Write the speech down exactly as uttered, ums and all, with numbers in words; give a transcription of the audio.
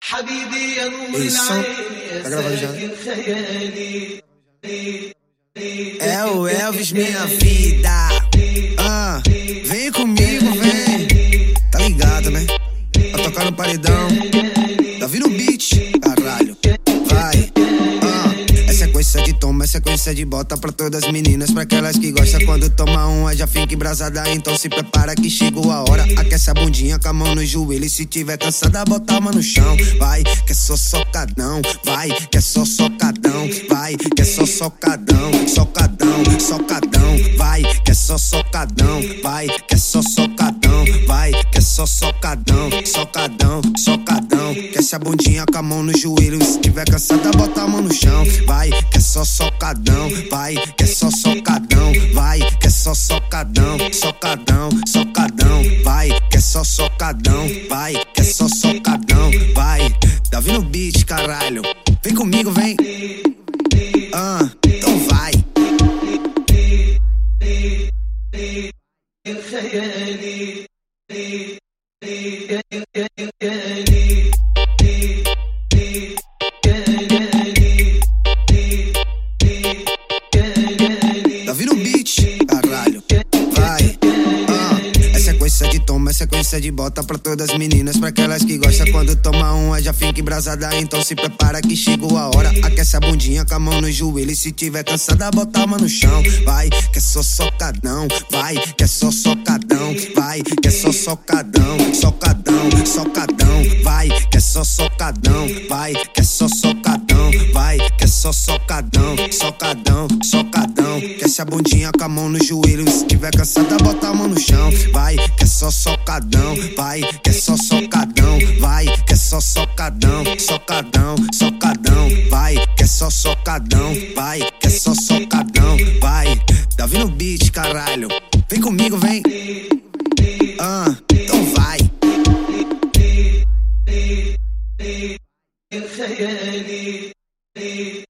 Isso. Tá gravando já? É o Elvis, minha vida. Ah, vem comigo, vem. Tá ligado, né? Pra tocar no paredão. Tá vindo o beat, caralho. Vai. Ah, é sequência de toma, é sequência de bota pra todas as meninas, pra aquelas que gostam quando toma uma, já fica embrasada. Então se prepara que chegou a hora. Aquece a bundinha com a mão no joelho, e se tiver cansada, bota a mão no chão. Vai, que é só socadão. Vai, que é só socadão. Vai, que é só socadão. Socadão, socadão. Vai, que é só socadão. Vai, que é só socadão. Vai, que é só socadão. Socadão, socadão. Aquece a bundinha com a mão no joelho, e se tiver cansada, bota a mão no chão. Vai, que é só socadão. Vai, que é só socadão. Vai, que é só socadão. Socadão, socadão. Vai, que é só socadão. Vai, que é só socadão. Vai, tá vindo o beat, caralho. Vem comigo, vem. Ah, então vai. Tá vindo o beat, caralho. Vai. Ah, é sequência de toma, é sequência de bota pra todas as meninas, pra aquelas que gostam quando toma uma, já fica embrasada. Então se prepara que chegou a hora. Aquece a bundinha com a mão no joelho, e se tiver cansada, bota a mão no chão. Vai, que é só socadão. Vai, que é só socadão. Vai, que é só socadão. Socadão, socadão. Vai, que é só socadão. Vai, que é só socadão. Vai, que é só socadão. Socadão, socadão. Aquece a bundinha com a mão no joelho, e se tiver cansada, bota a mão no chão. Vai, que é só socadão. Vai, que é só socadão. Vai, que é só socadão. Socadão, socadão. Vai, que é só socadão. Vai, que é só socadão. Vai, tá vindo o beat, caralho. Vem comigo, vem. Ah, então vai. خيالي